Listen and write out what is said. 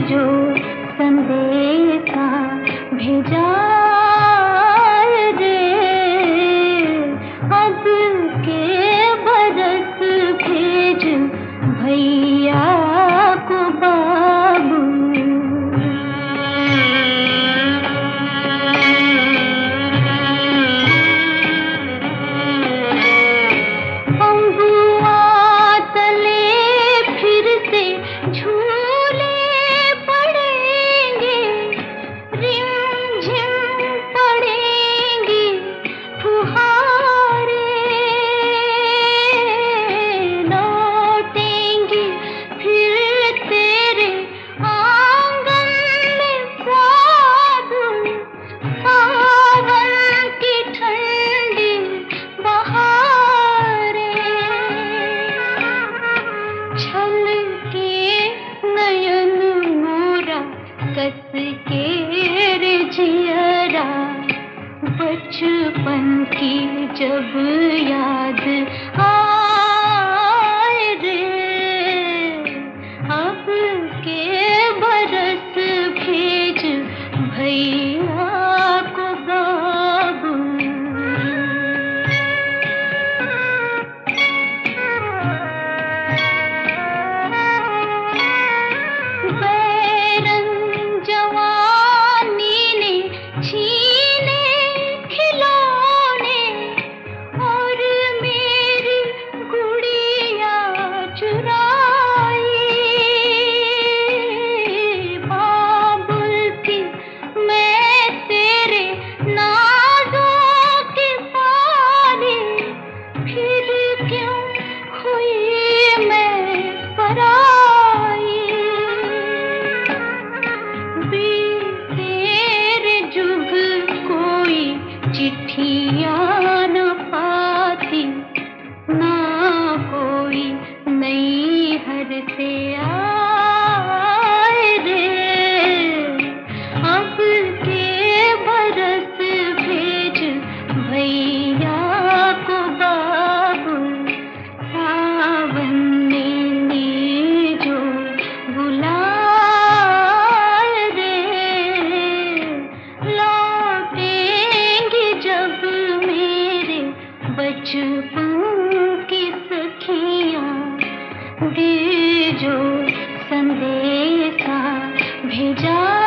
जो संदेशा भेजा रे, अब के बरस भेज भैया को बाबू। कस के रे जियरा बचपन की जब याद आए रे, अब के बरस भेज भैया को बाबू। चिट्ठियाँ न पाती ना कोई नई हर से आए रे, अब के बरस भेज भैया को बाबू। सावन ने जो बुलाए रे, बचपन की सखियाँ दे जो संदेशा भेजा।